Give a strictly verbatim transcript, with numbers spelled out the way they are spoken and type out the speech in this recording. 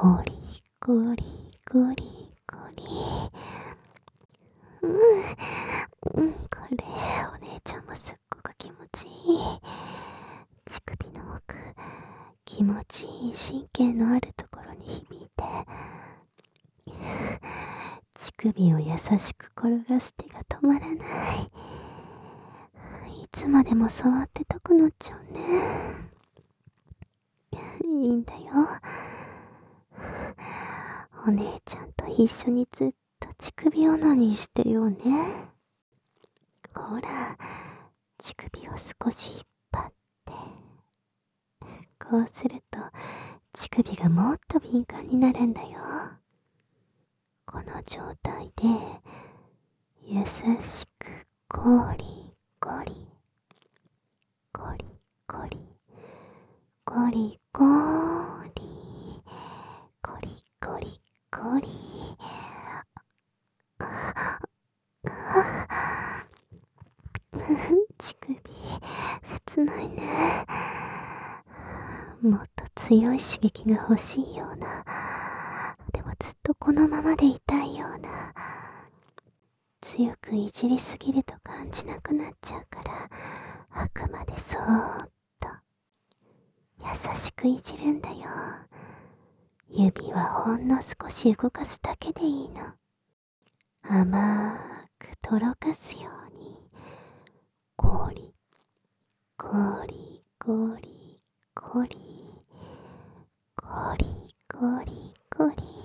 ゴリゴリゴリゴリ。うん、うん、これお姉ちゃんもすっごく気持ちいい。乳首の奥、気持ちいい神経のあるところに響いて、乳首を優しく転がす手が止まらない。いつまでも触ってたくなっちゃうね。いいんだよ。お姉ちゃんと一緒にずっと乳首オナニーしてようね。ほら、乳首を少し引っ張って、こうすると乳首がもっと敏感になるんだよ。この状態で優しくゴリゴリゴリゴリゴリゴリゴリゴリゴリ。乳首切ないね。もっと強い刺激が欲しいような、でもずっとこのままでいたいような。強くいじりすぎると感じなくなっちゃうから、あくまでそーっと優しくいじるんだよ。指はほんの少し動かすだけでいいの。甘くとろかすように、ゴリゴリゴリゴリゴリゴリゴリ。